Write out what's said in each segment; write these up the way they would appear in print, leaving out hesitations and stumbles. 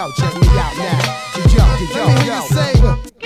yo, check me out now. Let me hear you say,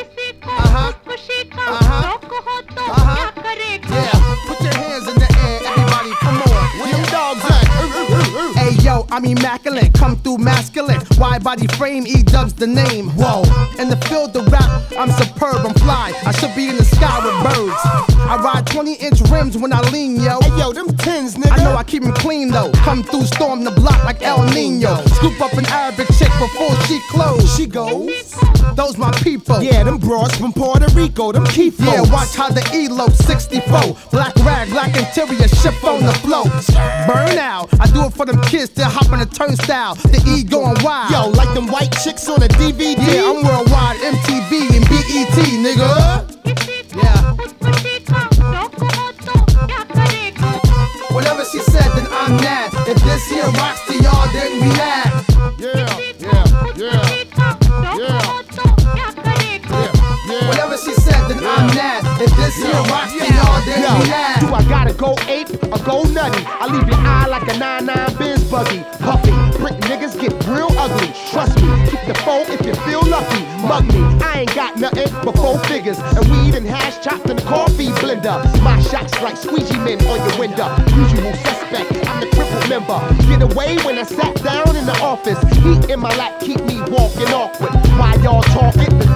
yeah, put your hands in the air, everybody, come on. Where them dogs at? Hey yo, I'm immaculate, come through masculine. Wide body frame, E-Dub's the name. Whoa, in the field of rap, I'm superb, I'm fly. I should be in the sky with birds. I ride 20-inch rims when I lean, yo. Hey yo, them 10s, nigga. I know I keep them clean though. Come through, storm the block like El Nino. Scoop up an Arabic chick before she close. She goes, those my people. Yeah, them broads from Puerto Rico, them key folks. Yeah, watch how the elope 64. Black rag, black interior, ship on the float. Burn out, I do it for them kids that hop on the turnstile. The E going wild. Yo, like them white chicks on a DVD. Yeah, I'm worldwide, MTV and BET, nigga. Yeah. Whatever she said, then I'm mad. If this here rocks to y'all, then react. Whatever she said, then I'm mad. If this here rocks to y'all, then react. Do I gotta go ape or go nutty? I leave your eye like a 99 Benz buggy. Puffy, brick niggas get real ugly. Trust me, keep the phone if you feel lucky. Mug me, I ain't got nothing but 4 figures and weed and hash chopped in the coffee blender. My shots like squeegee men on your window. Usual suspect, I'm the crippled member. Get away when I sat down in the office. Heat in my lap keep me walking awkward. While y'all talking, the